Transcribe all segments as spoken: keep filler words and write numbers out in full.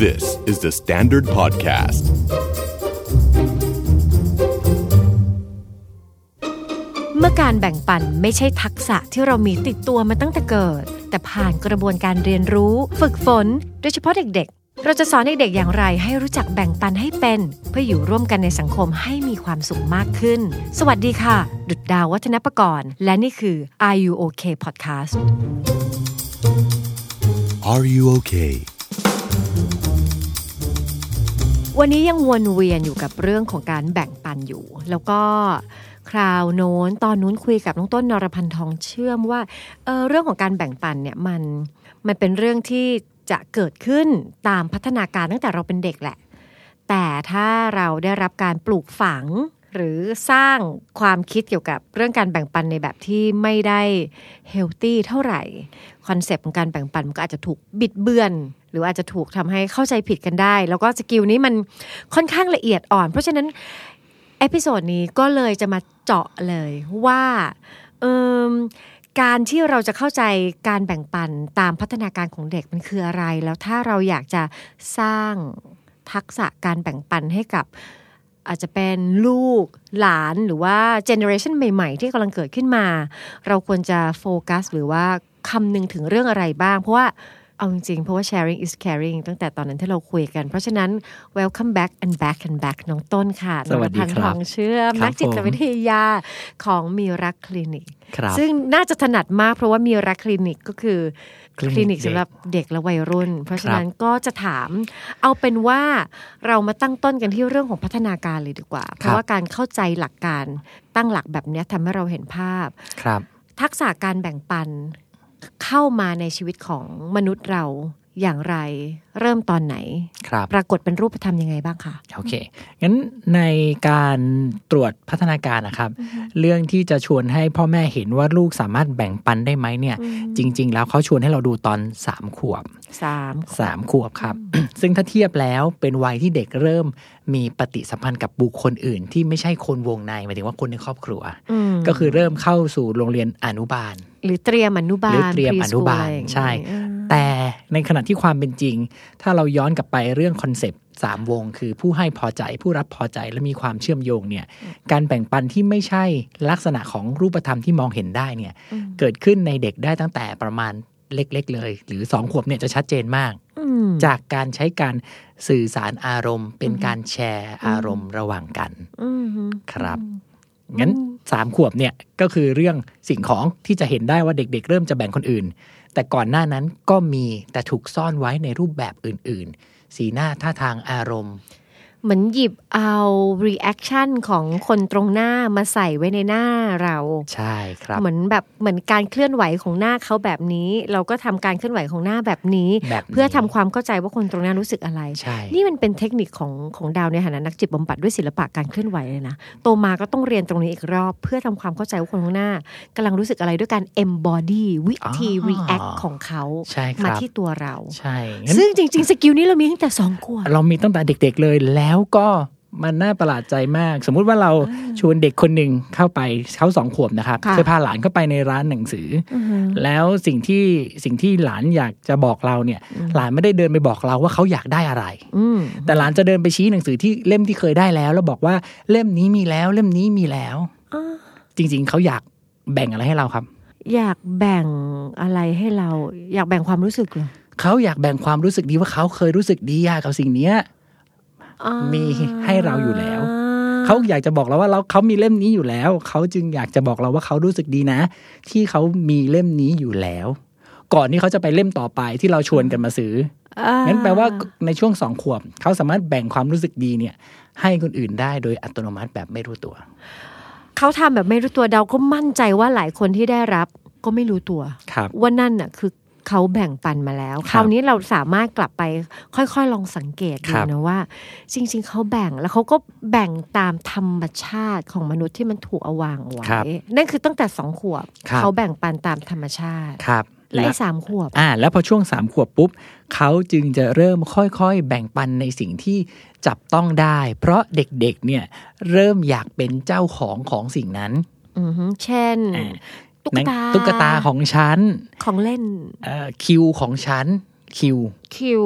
This is the Standard Podcast. เมื่อการแบ่งปันไม่ใช่ทักษะที่เรามีติดตัวมาตั้งแต่เกิดแต่ผ่านกระบวนการเรียนรู้ฝึกฝนโดยเฉพาะเด็กๆเราจะสอนเด็กๆอย่างไรให้รู้จักแบ่งปันให้เป็นเพื่ออยู่ร่วมกันในสังคมให้มีความสุขมากขึ้นสวัสดีค่ะดุจดาววัฒนประกรณ์และนี่คือ Are You Okay Podcast Are You Okay วันนี้ยังวนเวียนอยู่กับเรื่องของการแบ่งปันอยู่แล้วก็คราวโน้นตอนนู้นคุยกับน้องต้นนรพันธ์ทองเชื่อมว่า เ, เรื่องของการแบ่งปันเนี่ยมันมันเป็นเรื่องที่จะเกิดขึ้นตามพัฒนาการตั้งแต่เราเป็นเด็กแหละแต่ถ้าเราได้รับการปลูกฝังหรือสร้างความคิดเกี่ยวกับเรื่องการแบ่งปันในแบบที่ไม่ได้เฮลตี้เท่าไหร่คอนเซปต์ของการแบ่งปันมันก็อาจจะถูกบิดเบือนหรืออาจจะถูกทำให้เข้าใจผิดกันได้แล้วก็สกิลนี้มันค่อนข้างละเอียดอ่อนเพราะฉะนั้นเอพิโซดนี้ก็เลยจะมาเจาะเลยว่าเอิ่มการที่เราจะเข้าใจการแบ่งปันตามพัฒนาการของเด็กมันคืออะไรแล้วถ้าเราอยากจะสร้างทักษะการแบ่งปันให้กับอาจจะเป็นลูกหลานหรือว่าเจเนอเรชันใหม่ๆที่กำลังเกิดขึ้นมาเราควรจะโฟกัสหรือว่าคำนึงถึงเรื่องอะไรบ้างเพราะว่าเอาจริงๆเพราะว่า sharing is caring ตั้งแต่ตอนนั้นที่เราคุยกันเพราะฉะนั้น welcome back and back and back น้องต้นค่ะสวัสดีครับนรพันธ์ทองเชื่อมนักจิตวิทยาของมีรักคลินิกซึ่งน่าจะถนัดมากเพราะว่ามีรักคลินิกก็คือคลินิกสำหรับเด็กและวัยรุ่นเพราะฉะนั้นก็จะถามเอาเป็นว่าเรามาตั้งต้นกันที่เรื่องของพัฒนาการเลยดีกว่าเพราะว่าการเข้าใจหลักการตั้งหลักแบบนี้ทำให้เราเห็นภาพทักษะการแบ่งปันเข้ามาในชีวิตของมนุษย์เราอย่างไรเริ่มตอนไหนปรากฏเป็นรูปธรรมยังไงบ้างคะโอเคงั้นในการตรวจพัฒนาการนะครับเรื่องที่จะชวนให้พ่อแม่เห็นว่าลูกสามารถแบ่งปันได้ไหมเนี่ยจริงๆแล้วเขาชวนให้เราดูตอนสามขวบสามสามขวบครับ ซึ่งถ้าเทียบแล้วเป็นวัยที่เด็กเริ่มมีปฏิสัมพันธ์กับบุคคลอื่นที่ไม่ใช่คนวงในหมายถึงว่าคนในครอบครัวก็คือเริ่มเข้าสู่โรงเรียนอนุบาลหรือเตรียมอนุบาลหรือเตรียมอนุบาลใช่แต่ในขณะที่ความเป็นจริงถ้าเราย้อนกลับไปเรื่องคอนเซปต์สามวงคือผู้ให้พอใจผู้รับพอใจและมีความเชื่อมโยงเนี่ยการแบ่งปันที่ไม่ใช่ลักษณะของรูปธรรมที่มองเห็นได้เนี่ยเกิดขึ้นในเด็กได้ตั้งแต่ประมาณเล็กๆเลยหรือสองขวบเนี่ยจะชัดเจนมากจากการใช้การสื่อสารอารมณ์เป็นการแชร์อารมณ์ระหว่างกันครับงั้นสามขวบเนี่ยก็คือเรื่องสิ่งของที่จะเห็นได้ว่าเด็กๆเริ่มจะแบ่งคนอื่นแต่ก่อนหน้านั้นก็มีแต่ถูกซ่อนไว้ในรูปแบบอื่นๆสีหน้าท่าทางอารมณ์เหมือนหยิบเอา reaction ของคนตรงหน้ามาใส่ไว้ในหน้าเราใช่ครับเหมือนแบบเหมือนการเคลื่อนไหวของหน้าเขาแบบนี้เราก็ทำการเคลื่อนไหวของหน้าแบบนี้เพื่อทำความเข้าใจว่าคนตรงหน้ารู้สึกอะไรนี่มันเป็นเทคนิคของของดาวในฐานะนักจิตบำบัดด้วยศิลปะการเคลื่อนไหวเลยนะโตมาก็ต้องเรียนตรงนี้อีกรอบเพื่อทำความเข้าใจว่าคนตรงหน้ากำลังรู้สึกอะไรด้วยการ embody วิธี react ของเขามาที่ตัวเราซึ่งจริงๆสกิลนี้เรามีตั้งแต่สองขวบเรามีตั้งแต่เด็กๆเลยแล้วก็มันน่าประหลาดใจมากสมมุติว่าเราชวนเด็กคนหนึ่งเข้าไปเขาสองขวบนะครับเคยพาหลานเข้าไปในร้านหนังสือแล้วสิ่งที่สิ่งที่หลานอยากจะบอกเราเนี่ยหลานไม่ได้เดินไปบอกเราว่าเขาอยากได้อะไรแต่หลานจะเดินไปชี้หนังสือที่เล่มที่เคยได้แล้วแล้วบอกว่าเล่มนี้มีแล้วเล่มนี้มีแล้วจริงๆเขาอยากแบ่งอะไรให้เราครับอยากแบ่งอะไรให้เราอยากแบ่งความรู้สึกเหรอเขาอยากแบ่งความรู้สึกดีว่าเขาเคยรู้สึกดีกับสิ่งนี้มีให้เราอยู่แล้วเขาอยากจะบอกเราว่าเราเขามีเล่มนี้อยู่แล้วเขาจึงอยากจะบอกเราว่าเขารู้สึกดีนะที่เขามีเล่มนี้อยู่แล้วก่อนที่เขาจะไปเล่มต่อไปที่เราชวนกันมาซื้องั้นแปลว่าในช่วงสองขวบเขาสามารถแบ่งความรู้สึกดีเนี่ยให้คนอื่นได้โดยอัตโนมัติแบบไม่รู้ตัวเขาทำแบบไม่รู้ตัวเราก็มั่นใจว่าหลายคนที่ได้รับก็ไม่รู้ตัวว่านั่นน่ะคือเขาแบ่งปันมาแล้วคราวนี้เราสามารถกลับไปค่อยๆลองสังเกตดูนะว่าจริงๆเขาแบ่งแล้วเขาก็แบ่งตามธรรมชาติของมนุษย์ที่มันถูกเอาวางเอาไว้นั่นคือตั้งแต่สองขวบเขาแบ่งปันตามธรรมชาติและสามขวบอ่าแล้วพอช่วงสามขวบปุ๊บเขาจึงจะเริ่มค่อยๆแบ่งปันในสิ่งที่จับต้องได้เพราะเด็กๆเนี่ยเริ่มอยากเป็นเจ้าของของสิ่งนั้นเช่นตุ๊กตาตุ๊กตาของฉันของเล่นเอ่อคิวของฉันคิวคิว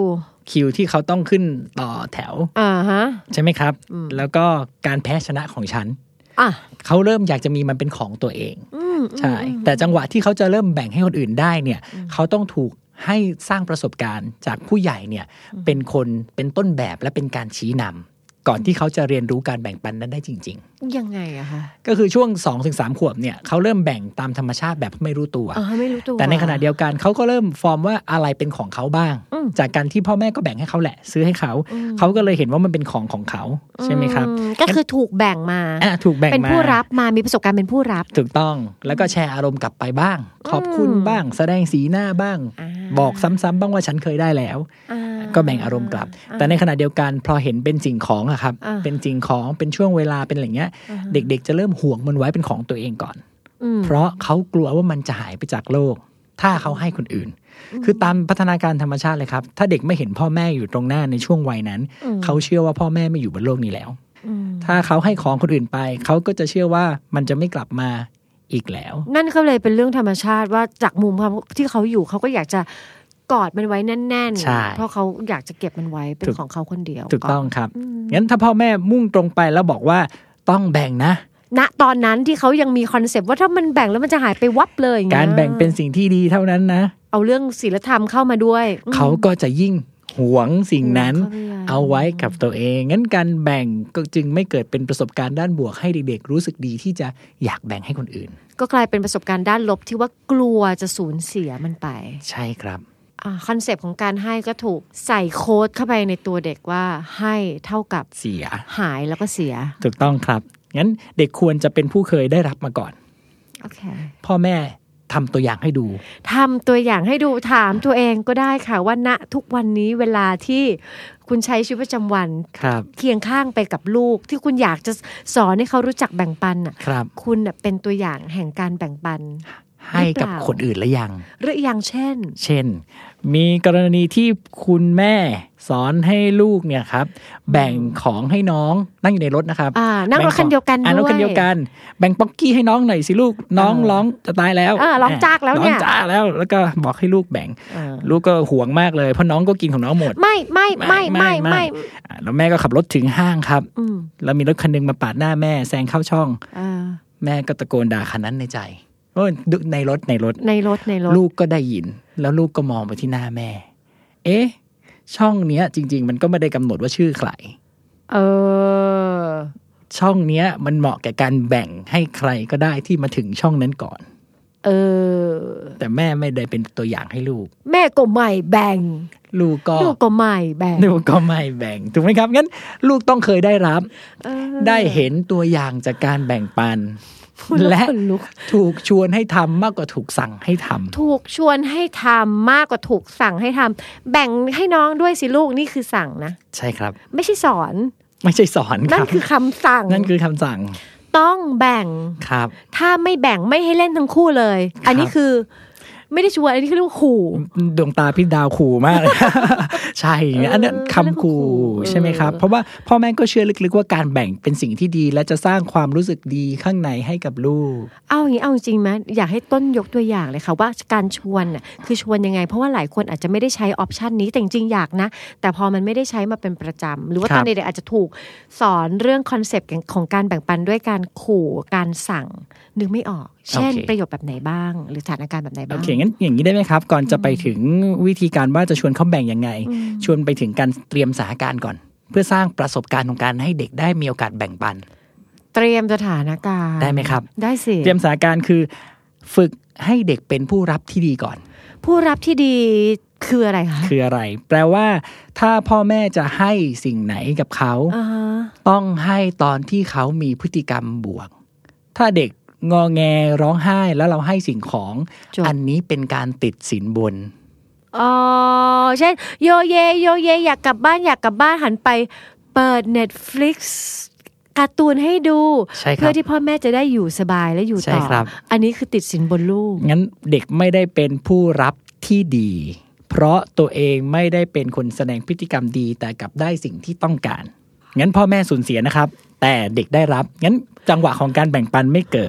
คิวที่เขาต้องขึ้นต่อแถวอ่าฮะใช่ไหมครับแล้วก็การแพ้ชนะของฉันอ่ะเขาเริ่มอยากจะมีมันเป็นของตัวเองใช่แต่จังหวะที่เขาจะเริ่มแบ่งให้คนอื่นได้เนี่ยเขาต้องถูกให้สร้างประสบการณ์จากผู้ใหญ่เนี่ยเป็นคนเป็นต้นแบบและเป็นการชี้นำก่อนที่เขาจะเรียนรู้การแบ่งปันนั้นได้จริงๆยังไงอะคะก็คือช่วง สองถึงสาม ขวบเนี่ยเขาเริ่มแบ่งตามธรรมชาติแบบไม่รู้ตัวไม่รู้ตัวแต่ในขณะเดียวกันเขาก็เริ่มฟอร์มว่าอะไรเป็นของเขาบ้างจากการที่พ่อแม่ก็แบ่งให้เขาแหละซื้อให้เขาเขาก็เลยเห็นว่ามันเป็นของของเขาใช่ไหมครับก็คือถูกแบ่งมาถูกแบ่งมาเป็นผู้รับมามีประสบการณ์เป็นผู้รับถูกต้องแล้วก็แชร์อารมณ์กลับไปบ้างขอบคุณบ้างแสดงสีหน้าบ้างบอกซ้ำๆบ้างว่าฉันเคยได้แล้วก็แบ่งอารมณ์กลับแต่ในขณะเดียวกันพอเห็นเป็นสิ่งของอะครับเป็นสิ่งของเป็นช่วงเวลาเป็นอะไรเงี้ยเด็กๆจะเริ่มห่วงมันไว้เป็นของตัวเองก่อนเพราะเขากลัวว่ามันจะหายไปจากโลกถ้าเขาให้คนอื่นคือตามพัฒนาการธรรมชาติเลยครับถ้าเด็กไม่เห็นพ่อแม่อยู่ตรงหน้าในช่วงวัยนั้นเขาเชื่อว่าพ่อแม่ไม่อยู่บนโลกนี้แล้วถ้าเขาให้ของคนอื่นไปเขาก็จะเชื่อว่ามันจะไม่กลับมาอีกแล้วนั่นก็เลยเป็นเรื่องธรรมชาติว่าจากมุมที่เขาอยู่เขาก็อยากจะกอดมันไว้แน่นๆเพราะเขาอยากจะเก็บมันไว้เป็นของเขาคนเดียวถูกต้องครับงั้นถ้าพ่อแม่มุ่งตรงไปแล้วบอกว่าต้องแบ่งนะณตอนนั้นที่เขายังมีคอนเซปต์ว่าถ้ามันแบ่งแล้วมันจะหายไปวับเลยการแบ่งเป็นสิ่งที่ดีเท่านั้นนะเอาเรื่องศีลธรรมเข้ามาด้วยเขาก็จะยิ่งหวงสิ่งนั้นเอาไว้กับตัวเองงั้นการแบ่งก็จึงไม่เกิดเป็นประสบการณ์ด้านบวกให้เด็กๆรู้สึกดีที่จะอยากแบ่งให้คนอื่นก็กลายเป็นประสบการณ์ด้านลบที่ว่ากลัวจะสูญเสียมันไปใช่ครับคอนเซปต์ของการให้ก็ถูกใส่โค้ดเข้าไปในตัวเด็กว่าให้เท่ากับเสียหายแล้วก็เสียถูกต้องครับงั้นเด็กควรจะเป็นผู้เคยได้รับมาก่อนโอเคพ่อแม่ทำตัวอย่างให้ดูทำตัวอย่างให้ดูถามตัวเองก็ได้ค่ะว่าณทุกวันนี้เวลาที่คุณใช้ชีวิตประจำวันเคียงข้างไปกับลูกที่คุณอยากจะสอนให้เขารู้จักแบ่งปันอ่ะคุณเป็นตัวอย่างแห่งการแบ่งปันให้กับคนอื่นหรือยังหรือยังเช่นเช่นมีกรณีที่คุณแม่สอนให้ลูกเนี่ยครับแบ่งของให้น้องนั่งอยู่ในรถนะครับอ่านั่งรถคันเดียวกันด้วยนั่งรถคันเดียวกันแบ่งป๊อกกี้ให้น้องหน่อยสิลูกน้องร้องจะตายแล้วอ่าร้องจากแล้วเนี่ยร้องจากแล้วแล้วก็บอกให้ลูกแบ่งลูกก็หวงมากเลยเพราะน้องก็กินของน้องหมดไม่ไม่ไม่ไม่ไม่แล้วแม่ก็ขับรถถึงห้างครับแล้วมีรถคันนึงมาปาดหน้าแม่แซงเข้าช่องแม่ก็ตะโกนด่าคันนั้นในใจในรถในรถในรถในรถลูกก็ได้ยินแล้วลูกก็มองไปที่หน้าแม่เอ๊ะช่องเนี้ยจริงๆมันก็ไม่ได้กำหนดว่าชื่อใครเออช่องเนี้ยมันเหมาะแก่การแบ่งให้ใครก็ได้ที่มาถึงช่องนั้นก่อนเออแต่แม่ไม่ได้เป็นตัวอย่างให้ลูกแม่ก็ไม่แบ่งลูกก็ลูกก็ไม่แบ่งลูกก็ไม่แบ่งถูกไหมครับงั้นลูกต้องเคยได้รับได้เห็นตัวอย่างจากการแบ่งปันและถูกชวนให้ทำมากกว่าถูกสั่งให้ทำถูกชวนให้ทำมากกว่าถูกสั่งให้ทำแบ่งให้น้องด้วยสิลูกนี่คือสั่งนะใช่ครับไม่ใช่สอนไม่ใช่สอนนั่นคือคำสั่งนั่นคือคำสั่งต้องแบ่งครับถ้าไม่แบ่งไม่ให้เล่นทั้งคู่เลยอันนี้คือไม่ได้ชวนอันนี้คือเรียกว่าขู่ดวงตาพี่ดาวขู่มากเลยใช่อันนั้นคำขู่ใช่ไหมครับเพราะว่าพ่อแม่ก็เชื่อลึกๆว่าการแบ่งเป็นสิ่งที่ดีและจะสร้างความรู้สึกดีข้างในให้กับลูกเอาอย่างนี้เอาจริงไหมอยากให้ต้นยกตัวอย่างเลยค่ะว่าการชวนน่ะคือชวนยังไงเพราะว่าหลายคนอาจจะไม่ได้ใช้ออปชันนี้แต่จริงๆอยากนะแต่พอมันไม่ได้ใช้มาเป็นประจำหรือว่าตอนเด็กๆอาจจะถูกสอนเรื่องคอนเซปต์ของการแบ่งปันด้วยการขู่การสั่งนึกไม่ออกเช่น okay. ประโยชน์แบบไหนบ้างหรือสถานการณ์แบบไหนบ้างโอเคงั้นอย่างนี้ได้ไหมครับก่อนจะไปถึงวิธีการว่าจะชวนเขาแบ่งยังไงชวนไปถึงการเตรียมสถานการณ์ก่อนเพื่อสร้างประสบการณ์ของการให้เด็กได้มีโอกาสแบ่งปันเตรียมสถานการณ์ได้ไหมครับได้สิเตรียมสถานการณ์คือฝึกให้เด็กเป็นผู้รับที่ดีก่อนผู้รับที่ดีคืออะไรคะคืออะไรแปลว่าถ้าพ่อแม่จะให้สิ่งไหนกับเขา uh-huh. ต้องให้ตอนที่เขามีพฤติกรรมบวกถ้าเด็กงอแงร้องไห้แล้วเราให้สิ่งของอันนี้เป็นการติดสินบนอ๋อเช่นโยเยโยเยอยากกลับบ้านอยากกลับบ้านหันไปเปิด Netflix การ์ตูนให้ดูเพื่อที่พ่อแม่จะได้อยู่สบายและอยู่ต่ออันนี้คือติดสินบนลูกงั้นเด็กไม่ได้เป็นผู้รับที่ดีเพราะตัวเองไม่ได้เป็นคนแสดงพฤติกรรมดีแต่กลับได้สิ่งที่ต้องการงั้นพ่อแม่สูญเสียนะครับแต่เด็กได้รับงั้นจังหวะของการแบ่งปันไม่เกิด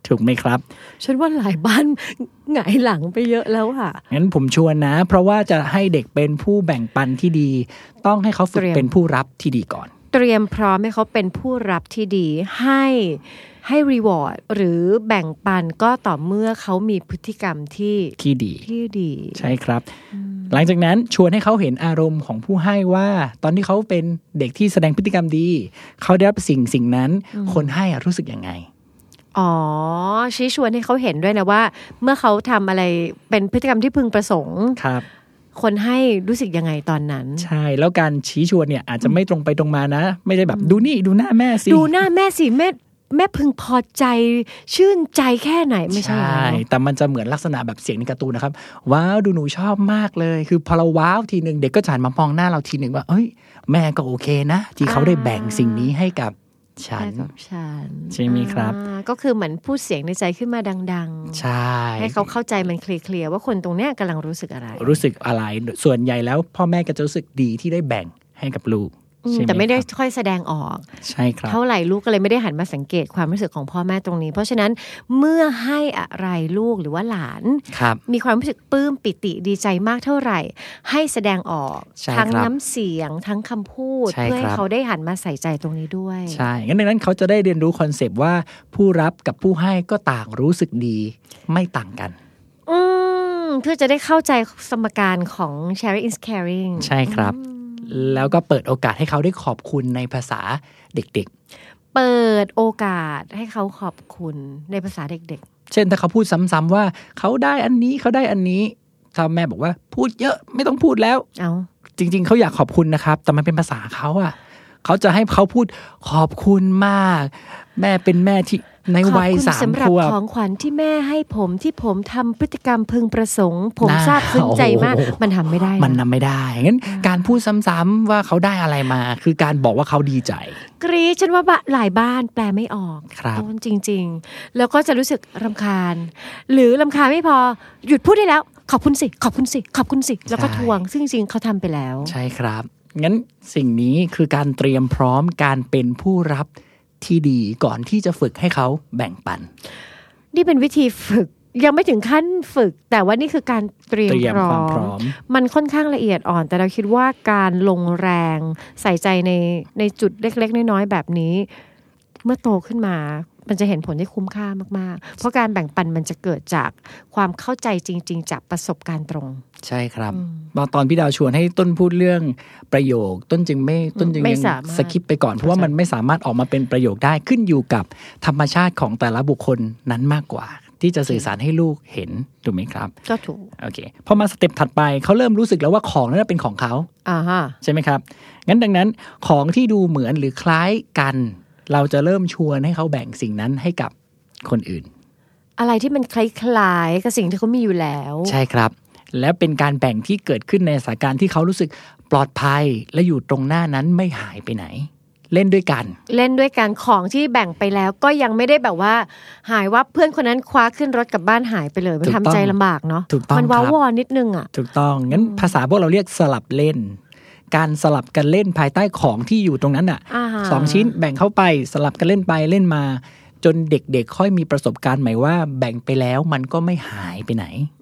ถูกไหมครับฉันว่าหลายบ้านหงายหลังไปเยอะแล้วค่ะงั้นผมชวนนะเพราะว่าจะให้เด็กเป็นผู้แบ่งปันที่ดีต้องให้เขาฝึกเป็นผู้รับที่ดีก่อนเตรียมพร้อมให้เขาเป็นผู้รับที่ดีให้ให้รีวอร์ดหรือแบ่งปันก็ต่อเมื่อเขามีพฤติกรรมที่ที่ดีที่ดีใช่ครับหลังจากนั้นชวนให้เขาเห็นอารมณ์ของผู้ให้ว่าตอนที่เขาเป็นเด็กที่แสดงพฤติกรรมดีเขาได้รับสิ่งสิ่งนั้นคนให้รู้สึกยังไงอ๋อชี้ชวนให้เขาเห็นด้วยนะว่าเมื่อเขาทำอะไรเป็นพฤติกรรมที่พึงประสงค์ครับคนให้รู้สึกยังไงตอนนั้นใช่แล้วการชี้ชวนเนี่ยอาจจะไม่ตรงไปตรงมานะไม่ได้แบบดูนี่ดูหน้าแม่สิดูหน้าแม่สิแม่แม่พึงพอใจชื่นใจแค่ไหนไม่ใช่ใช่แต่มันจะเหมือนลักษณะแบบเสียงในการ์ตูนนะครับว้าวดูหนูชอบมากเลยคือพอเราว้าวทีนึงเด็กก็จะหันมามองหน้าเราทีนึงว่าเอ้ยแม่ก็โอเคนะที่เขาได้แบ่งสิ่งนี้ให้กับฉันใช่ไหมครับก็คือเหมือนพูดเสียงในใจขึ้นมาดังๆใช่ให้เขาเข้าใจมันเคลียร์ๆว่าคนตรงเนี้ยกำลังรู้สึกอะไรรู้สึกอะไรส่วนใหญ่แล้วพ่อแม่ก็จะรู้สึกดีที่ได้แบ่งให้กับลูกแต่ไม่ได้ค่อยแสดงออกใช่ครับเท่าไหร่ลูกก็เลยไม่ได้หันมาสังเกตความรู้สึกของพ่อแม่ตรงนี้เพราะฉะนั้นเมื่อให้อะไรลูกหรือว่าหลานมีความรู้สึกปลื้มปิติดีใจมากเท่าไหร่ให้แสดงออกทั้งน้ำเสียงทั้งคำพูดเพื่อให้เขาได้หันมาใส่ใจตรงนี้ด้วยใช่งั้นดังนั้นเขาจะได้เรียนรู้คอนเซปต์ว่าผู้รับกับผู้ให้ก็ต่างรู้สึกดีไม่ต่างกันอืมเพื่อจะได้เข้าใจสมการของ sharing is caring ใช่ครับแล้วก็เปิดโอกาสให้เขาได้ขอบคุณในภาษาเด็กๆเปิดโอกาสให้เขาขอบคุณในภาษาเด็กๆเช่นถ้าเขาพูดซ้ำๆว่าเขาได้อันนี้เขาได้อันนี้ถ้าแม่บอกว่าพูดเยอะไม่ต้องพูดแล้วเอาจริงๆเขาอยากขอบคุณนะครับแต่มันเป็นภาษาเขาอะเขาจะให้เขาพูดขอบคุณมากแม่เป็นแม่ที่ในวัยสามขวบขอบคุณสำหรับของขวัญที่แม่ให้ผมที่ผมทำพฤติกรรมพึงประสงค์ผมซาบซึ้งใจมากมันทำไม่ได้มันทำไม่ได้งั้นการพูดซ้ำๆว่าเขาได้อะไรมาคือการบอกว่าเขาดีใจกรี๊ดฉันว่าหลายบ้านแปลไม่ออกครับจริงๆแล้วก็จะรู้สึกรำคาญหรือรำคาญไม่พอหยุดพูดได้แล้วขอบคุณสิขอบคุณสิขอบคุณสิแล้วก็ทวงซึ่งจริงๆเขาทำไปแล้วใช่ครับงั้นสิ่งนี้คือการเตรียมพร้อมการเป็นผู้รับที่ดีก่อนที่จะฝึกให้เขาแบ่งปันนี่เป็นวิธีฝึกยังไม่ถึงขั้นฝึกแต่ว่านี่คือการเตรียมพร้อมมันค่อนข้างละเอียดอ่อนแต่เราคิดว่าการลงแรงใส่ใจในในจุดเล็กๆน้อยๆแบบนี้เมื่อโตขึ้นมามันจะเห็นผลที่คุ้มค่ามากๆเพราะการแบ่งปันมันจะเกิดจากความเข้าใจจริงๆจากประสบการณ์ตรงใช่ครับบางตอนพี่ดาวชวนให้ต้นพูดเรื่องประโยคต้นจึงไม่ต้นจึงยังสคิปไปก่อนเพราะว่ามันไม่สามารถออกมาเป็นประโยคได้ขึ้นอยู่กับธรรมชาติของแต่ละบุคคลนั้นมากกว่าที่จะสื่อสารให้ลูกเห็นถูกไหมครับก็ถูกโอเคพอมาสเต็ปถัดไปเขาเริ่มรู้สึกแล้วว่าของนั้นเป็นของเขาอ่าฮะใช่ไหมครับงั้นดังนั้นของที่ดูเหมือนหรือคล้ายกันเราจะเริ่มชวนให้เขาแบ่งสิ่งนั้นให้กับคนอื่นอะไรที่มันคล้ายๆกับสิ่งที่เขามีอยู่แล้วใช่ครับแล้วเป็นการแบ่งที่เกิดขึ้นในสถานการณ์ที่เขารู้สึกปลอดภัยและอยู่ตรงหน้านั้นไม่หายไปไหนเล่นด้วยกันเล่นด้วยกันของที่แบ่งไปแล้วก็ยังไม่ได้แบบว่าหายว่าเพื่อนคนนั้นคว้าขึ้นรถกลับบ้านหายไปเลยมันทำใจลำบากเนาะมันว้าวอนนิดนึงอ่ะถูกต้องงั้นภาษาพวกเราเรียกสลับเล่นการสลับกันเล่นภายใต้ของที่อยู่ตรงนั้นอ่ะสองชิ้นแบ่งเข้าไปสลับกันเล่นไปเล่นมาจนเด็กๆค่อยมีประสบการณ์ใหม่ว่าแบ่งไปแล้วมันก็ไม่หายไปไหน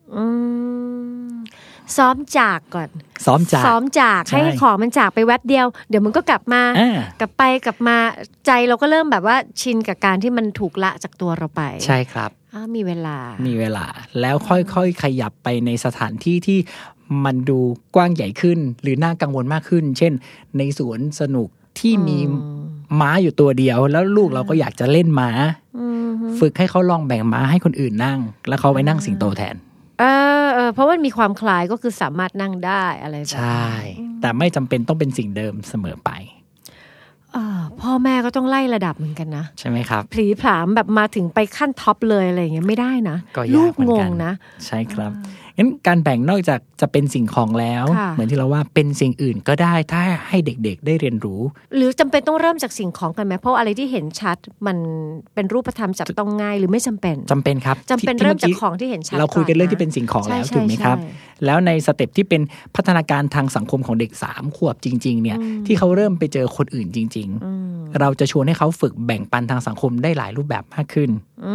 ซ้อมจากก่อนซ้อมจากซ้อมจากให้ของมันจากไปแวบเดียวเดี๋ยวมันก็กลับมากลับไปกลับมาใจเราก็เริ่มแบบว่าชินกับการที่มันถูกละจากตัวเราไปใช่ครับมีเวลามีเวลาแล้วค่อยๆขยับไปในสถานที่ที่มันดูกว้างใหญ่ขึ้นหรือน่ากังวลมากขึ้นเช่นในสวนสนุกที่มีม้าอยู่ตัวเดียวแล้วลูกเราก็อยากจะเล่นม้าฝึกให้เขาลองแบ่งม้าให้คนอื่นนั่งแล้วเขาไปนั่งสิงโตแทนเออเออเพราะว่ามีความคล้ายก็คือสามารถนั่งได้อะไรแบบใช่แต่ไม่จำเป็นต้องเป็นสิ่งเดิมเสมอไปพ่อแม่ก็ต้องไล่ระดับเหมือนกันนะใช่ไหมครับผลีผลามแบบมาถึงไปขั้นท็อปเลยอะไรอย่างเงี้ยไม่ได้นะลูกงงนะใช่ครับงั้นการแบ่งนอกจากจะเป็นสิ่งของแล้วเหมือนที่เราว่าเป็นสิ่งอื่นก็ได้ถ้าให้เด็กๆได้เรียนรู้หรือจำเป็นต้องเริ่มจากสิ่งของกันไหมเพราะอะไรที่เห็นชัดมันเป็นรูปธรรมจับต้องง่ายหรือไม่จำเป็นจำเป็นครับจำเป็นเริ่มจากของที่เห็นชัดเราคุยกันเรื่องที่เป็นสิ่งของแล้วถูกไหมครับแล้วในสเต็ปที่เป็นพัฒนาการทางสังคมของเด็กสามขวบจริงๆเนี่ยที่เขาเริ่มไปเจอคนอื่นจริงๆเราจะชวนให้เขาฝึกแบ่งปันทางสังคมได้หลายรูปแบบมากขึ้น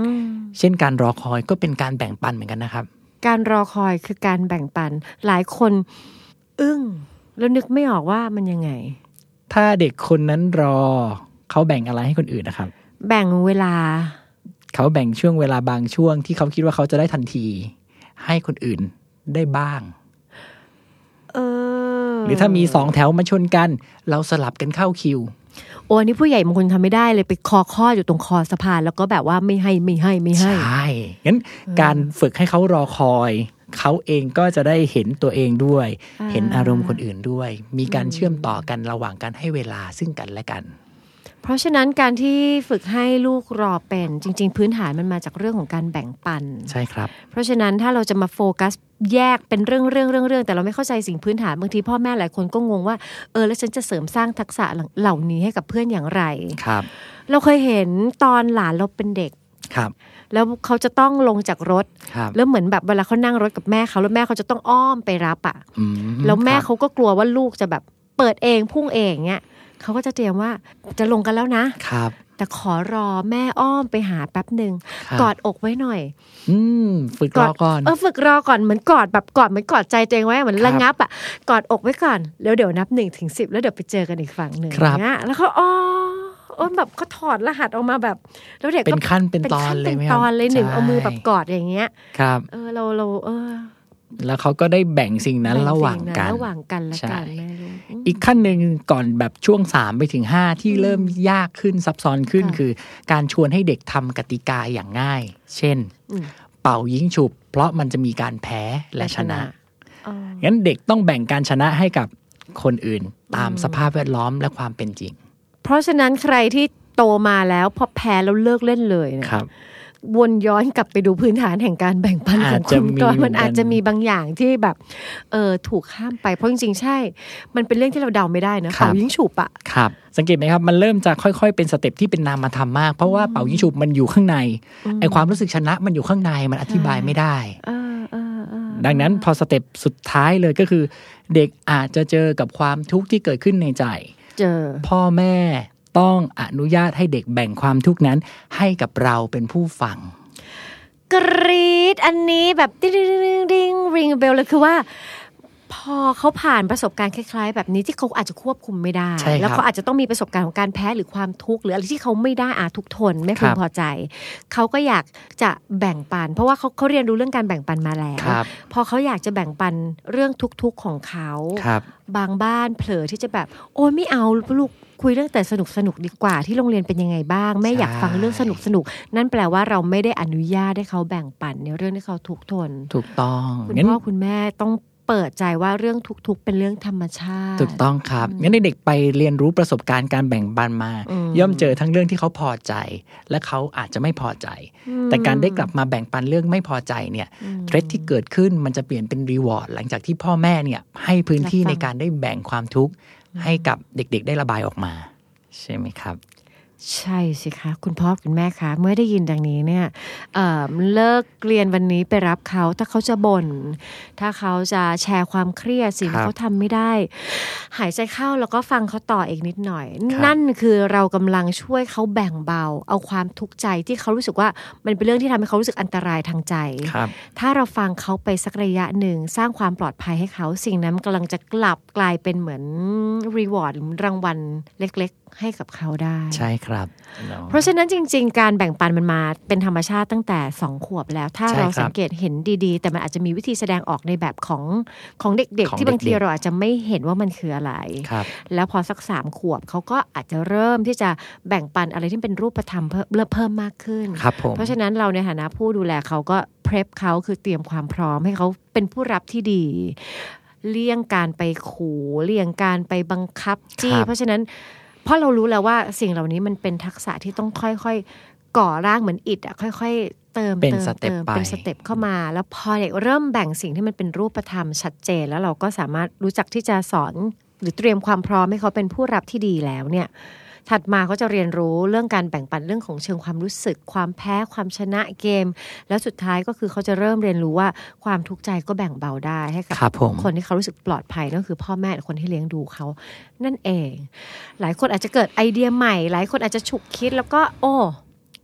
เช่นการรอคอยก็เป็นการแบ่งปันเหมือนกันนะครับการรอคอยคือการแบ่งปันหลายคนอึ้งแล้วนึกไม่ออกว่ามันยังไงถ้าเด็กคนนั้นรอเขาแบ่งอะไรให้คนอื่นนะครับแบ่งเวลาเขาแบ่งช่วงเวลาบางช่วงที่เขาคิดว่าเขาจะได้ทันทีให้คนอื่นได้บ้างเออหรือถ้ามีสองแถวมาชนกันเราสลับกันเข้าคิวโอ้นี่ผู้ใหญ่บางคนทำไม่ได้เลยไปคอข้ออยู่ตรงคอสะพานแล้วก็แบบว่าไม่ให้ไม่ให้ไม่ให้ใช่งั้นการฝึกให้เขารอคอยเขาเองก็จะได้เห็นตัวเองด้วยเห็นอารมณ์คนอื่นด้วยมีการเชื่อมต่อกันระหว่างการให้เวลาซึ่งกันและกันเพราะฉะนั้นการที่ฝึกให้ลูกรอเป็นจริงๆพื้นฐานมันมาจากเรื่องของการแบ่งปันใช่ครับเพราะฉะนั้นถ้าเราจะมาโฟกัสแยกเป็นเรื่องเรื่องเรื่องเรื่องแต่เราไม่เข้าใจสิ่งพื้นฐานบางทีพ่อแม่หลายคนก็งงว่าเออแล้วฉันจะเสริมสร้างทักษะเหล่านี้ให้กับเพื่อนอย่างไรครับเราเคยเห็นตอนหลานเราเป็นเด็กครับแล้วเขาจะต้องลงจากรถแล้วเหมือนแบบเวลาเขานั่งรถกับแม่เขาแล้วแม่เขาจะต้องอ้อมไปรับอ่ะแล้วแม่เขาก็กลัวว่าลูกจะแบบเปิดเองพุ่งเองเงี้ยเขาก็จะเตรียมว่าจะลงกันแล้วนะครับแต่ขอรอแม่อ้อมไปหาแป๊บนึงกอดอกไว้หน่อยอืมฝึกรอก่อนเออฝึกรอก่อนเหมือนกอดแบบกอดเหมือนกอดใจตัวเองไว้เหมือนระงับอ่ะกอดอกไว้ก่อนแล้วเดี๋ยวนับหนึ่งถึงสิบแล้วเดี๋ยวไปเจอกันอีกฝั่งหนึ่งเงี้ยแล้วเขาอ้อโอ้แบบเขาถอดรหัสออกมาแบบแล้วเด็กก็เป็นขั้นเป็นตอนเลยเป็นตอนเลยหนึ่งเอามือแบบกอดอย่างเงี้ยครับเออเราเราเออแล้วเขาก็ได้แบ่งสิ่งนั้นระหว่างกันระหว่างกันและกันอีกขั้นหนึ่งก่อนแบบช่วงสามไปถึงห้าที่เริ่มยากขึ้นซับซ้อนขึ้นคือการชวนให้เด็กทำกติกาอย่างง่ายเช่นเป่ายิงฉุบเพราะมันจะมีการแพ้และชนะงั้นเด็กต้องแบ่งการชนะให้กับคนอื่นตามสภาพแวดล้อมและความเป็นจริงเพราะฉะนั้นใครที่โตมาแล้วพอแพ้แล้วเลิกเล่นเลยนะครับวนย้อนกลับไปดูพื้นฐานแห่งการแบ่งปันของคุณก่อนมันอาจจะมีบางอย่างที่แบบเออถูกข้ามไปเพราะจริงๆใช่มันเป็นเรื่องที่เราเดาไม่ได้นะเป่ายิงฉุบอะครับสังเกตไหมครับมันเริ่มจะค่อยๆเป็นสเต็ปที่เป็นนามธรรมมากเพราะว่าเป่ายิงฉุบมันอยู่ข้างในไอความรู้สึกชนะมันอยู่ข้างในมันอธิบายไม่ได้ดังนั้นพอสเต็ปสุดท้ายเลยก็คือเด็กอาจจะเจอกับความทุกข์ที่เกิดขึ้นในใจเจอพ่อแม่ต้องอนุญาตให้เด็กแบ่งความทุกข์นั้นให้กับเราเป็นผู้ฟังกรี๊ดอันนี้แบบดิ้งดิ้งดิ้งริงเบลเลยคือว่าพอเขาผ่านประสบการณ์คล้ายๆแบบนี้ที่เขาอาจจะควบคุมไม่ได้แล้วเขาอาจจะต้องมีประสบการณ์ของการแพ้หรือความทุกข์หรืออะไรที่เขาไม่ได้อาทุกทนไม่พึงพอใจเขาก็อยากจะแบ่งปันเพราะว่าเขาเขาเรียนรู้เรื่องการแบ่งปันมาแล้วพอเขาอยากจะแบ่งปันเรื่องทุกข์ๆของเขาบางบ้านเผลอที่จะแบบโอ้ยไม่เอาลูกคุยเรื่องแต่สนุกสนุกดีกว่าที่โรงเรียนเป็นยังไงบ้างแม่อยากฟังเรื่องสนุกสนุกนั่นแปลว่าเราไม่ได้อนุญาตให้เขาแบ่งปันในเรื่องที่เขาทุกข์ทนถูกต้องคุณพ่อคุณแม่ต้องเปิดใจว่าเรื่องทุกข์เป็นเรื่องธรรมชาติถูกต้องครับงั้นเด็กไปเรียนรู้ประสบการณ์การแบ่งปันมาย่อมเจอทั้งเรื่องที่เขาพอใจและเขาอาจจะไม่พอใจแต่การได้กลับมาแบ่งปันเรื่องไม่พอใจเนี่ยเทรดที่เกิดขึ้นมันจะเปลี่ยนเป็นรีวอร์ดหลังจากที่พ่อแม่เนี่ยให้พื้นที่ในการได้แบ่งความทุกข์ให้กับเด็กๆได้ระบายออกมาใช่ไหมครับใช่สิคะคุณพ่อคุณแม่คะเมื่อได้ยินดังนี้เนี่ย เอ่อ เลิกเรียนวันนี้ไปรับเขาถ้าเขาจะบ่นถ้าเขาจะแชร์ความเครียดสิ่งที่เขาทำไม่ได้หายใจเข้าแล้วก็ฟังเขาต่ออีกนิดหน่อยนั่นคือเรากำลังช่วยเขาแบ่งเบาเอาความทุกข์ใจที่เขารู้สึกว่ามันเป็นเรื่องที่ทำให้เขารู้สึกอันตรายทางใจถ้าเราฟังเขาไปสักระยะหนึ่งสร้างความปลอดภัยให้เขาสิ่งนั้นกำลังจะกลับกลายเป็นเหมือนรีวอร์ดรางวัลเล็กๆให้กับเขาได้ใช่ครับ no. เพราะฉะนั้นจริงๆการแบ่งปันมันมาเป็นธรรมชาติตั้งแต่สองขวบแล้วถ้าเราสังเกตเห็นดีๆแต่มันอาจจะมีวิธีแสดงออกในแบบของของเด็กๆที่บางทีเราอาจจะไม่เห็นว่ามันคืออะไรแล้วพอสักสามขวบเขาก็อาจจะเริ่มที่จะแบ่งปันอะไรที่เป็นรูปธรรมเพิ่มเพิ่มมากขึ้นเพราะฉะนั้นเราในฐานะผู้ดูแลเขาก็เพรพเขาคือเตรียมความพร้อมให้เขาเป็นผู้รับที่ดีเลี่ยงการไปขู่เลี่ยงการไปบังคับจี้เพราะฉะนั้นเพราะเรารู้แล้วว่าสิ่งเหล่านี้มันเป็นทักษะที่ต้องค่อยๆก่อร่างเหมือนอิฐอ่ะค่อยๆเติมเป็นสเต็ปไปเป็นสเต็ปเข้ามาแล้วพอเด็กเริ่มแบ่งสิ่งที่มันเป็นรูปธรรมชัดเจนแล้วเราก็สามารถรู้จักที่จะสอนหรือเตรียมความพร้อมให้เขาเป็นผู้รับที่ดีแล้วเนี่ยถัดมาเขาจะเรียนรู้เรื่องการแบ่งปันเรื่องของเชิงความรู้สึกความแพ้ความชนะเกมแล้วสุดท้ายก็คือเขาจะเริ่มเรียนรู้ว่าความทุกข์ใจก็แบ่งเบาได้ให้กับคนที่เขารู้สึกปลอดภัยนั่นคือพ่อแม่คนที่เลี้ยงดูเขานั่นเองหลายคนอาจจะเกิดไอเดียใหม่หลายคนอาจจะฉุกคิดแล้วก็โอ้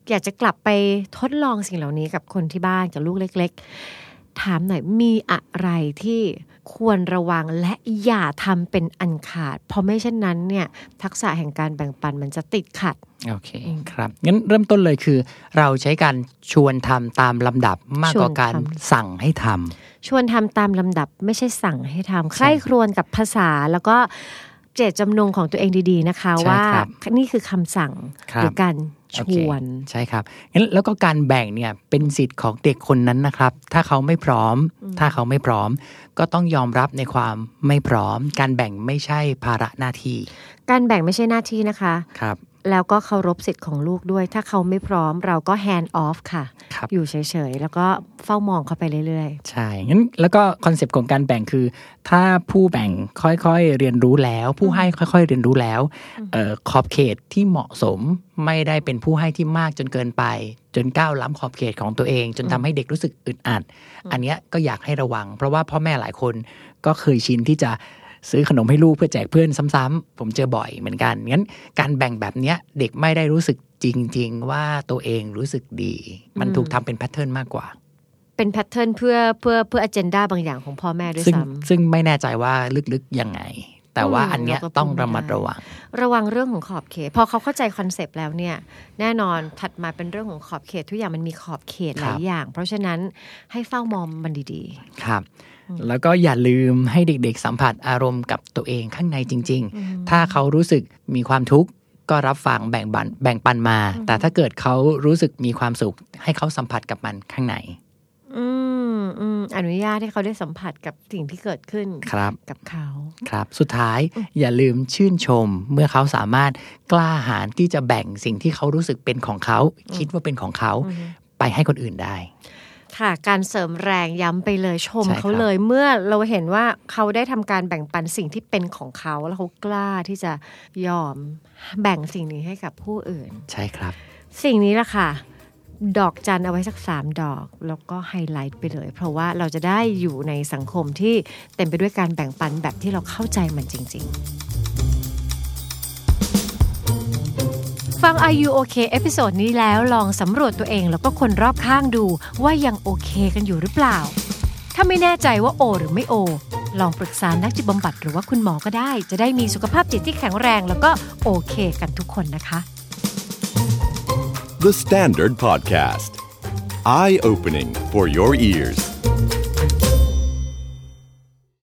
อยากจะกลับไปทดลองสิ่งเหล่านี้กับคนที่บ้านกับลูกเล็กๆถามหน่อยมีอะไรที่ควรระวังและอย่าทำเป็นอันขาดเพราะไม่เช่นนั้นเนี่ยทักษะแห่งการแบ่งปันมันจะติดขัดโอเคครับงั้นเริ่มต้นเลยคือเราใช้การชวนทำตามลำดับมากกว่าการสั่งให้ทำชวนทำตามลำดับไม่ใช่สั่งให้ทำใคร่ครวญกับภาษาแล้วก็เจตจำนงของตัวเองดีๆนะคะว่านี่คือคำสั่งหรือการชวนใช่ครับงั้นแล้วก็การแบ่งเนี่ยเป็นสิทธิ์ของเด็กคนนั้นนะครับถ้าเขาไม่พร้อมถ้าเขาไม่พร้อมก็ต้องยอมรับในความไม่พร้อมการแบ่งไม่ใช่ภาระหน้าที่การแบ่งไม่ใช่หน้าที่นะคะครับแล้วก็เคารพสิทธิ์ของลูกด้วยถ้าเขาไม่พร้อมเราก็ hand off ค่ะอยู่เฉยๆแล้วก็เฝ้ามองเขาไปเรื่อยๆใช่งั้นแล้วก็คอนเซปต์ของการแบ่งคือถ้าผู้แบ่งค่อยๆเรียนรู้แล้วผู้ให้ค่อยๆเรียนรู้แล้วเอ่อขอบเขตที่เหมาะสมไม่ได้เป็นผู้ให้ที่มากจนเกินไปจนก้าวล้ำขอบเขตของตัวเองจนทำให้เด็กรู้สึกอึดอัดอันนี้ก็อยากให้ระวังเพราะว่าพ่อแม่หลายคนก็เคยชินที่จะซื้อขนมให้ลูกเพื่อแจกเพื่อนซ้ำๆผมเจอบ่อยเหมือนกันงั้นการแบ่งแบบนี้เด็กไม่ได้รู้สึกจริงๆว่าตัวเองรู้สึกดีมันถูกทำเป็นแพทเทิร์นมากกว่าเป็นแพทเทิร์นเพื่อเพื่อเพื่ออเจนดาบางอย่างของพ่อแม่ด้วยซ้ำซึ่งไม่แน่ใจว่าลึกๆยังไงแต่ว่าอันเนี้ยต้องระมัดระวังระวังเรื่องของขอบเขตพอเขาเข้าใจคอนเซปต์แล้วเนี่ยแน่นอนถัดมาเป็นเรื่องของขอบเขตทุกอย่างมันมีขอบเขตหลายอย่างเพราะฉะนั้นให้เฝ้ามองมันดีๆครับแล้วก็อย่าลืมให้เด็กๆสัมผัสอารมณ์กับตัวเองข้างในจริงๆถ้าเขารู้สึกมีความทุกข์ก็รับฟังแบ่งปันแบ่งปันมาแต่ถ้าเกิดเขารู้สึกมีความสุขให้เขาสัมผัสกับมันข้างในอืมอืมอนุญาตให้เขาได้สัมผัสกับสิ่งที่เกิดขึ้นกับเขาครับสุดท้ายอย่าลืมชื่นชมเมื่อเขาสามารถกล้าหาญที่จะแบ่งสิ่งที่เขารู้สึกเป็นของเขาคิดว่าเป็นของเขาไปให้คนอื่นได้ค่ะการเสริมแรงย้ำไปเลยชมเขาเลยเมื่อเราเห็นว่าเขาได้ทำการแบ่งปันสิ่งที่เป็นของเขาแล้วเขากล้าที่จะยอมแบ่งสิ่งนี้ให้กับผู้อื่นใช่ครับสิ่งนี้ล่ะค่ะดอกจันเอาไว้สักสามดอกแล้วก็ไฮไลท์ไปเลยเพราะว่าเราจะได้อยู่ในสังคมที่เต็มไปด้วยการแบ่งปันแบบที่เราเข้าใจมันจริงๆฟัง Are You Okay เอพิโซดนี้แล้วลองสำรวจตัวเองแล้วก็คนรอบข้างดูว่ายังโอเคกันอยู่หรือเปล่าถ้าไม่แน่ใจว่าโอหรือไม่โอลองปรึกษานักจิตบำบัดหรือว่าคุณหมอก็ได้จะได้มีสุขภาพจิตที่แข็งแรงแล้วก็โอเคกันทุกคนนะคะ The Standard Podcast Eye Opening for Your Ears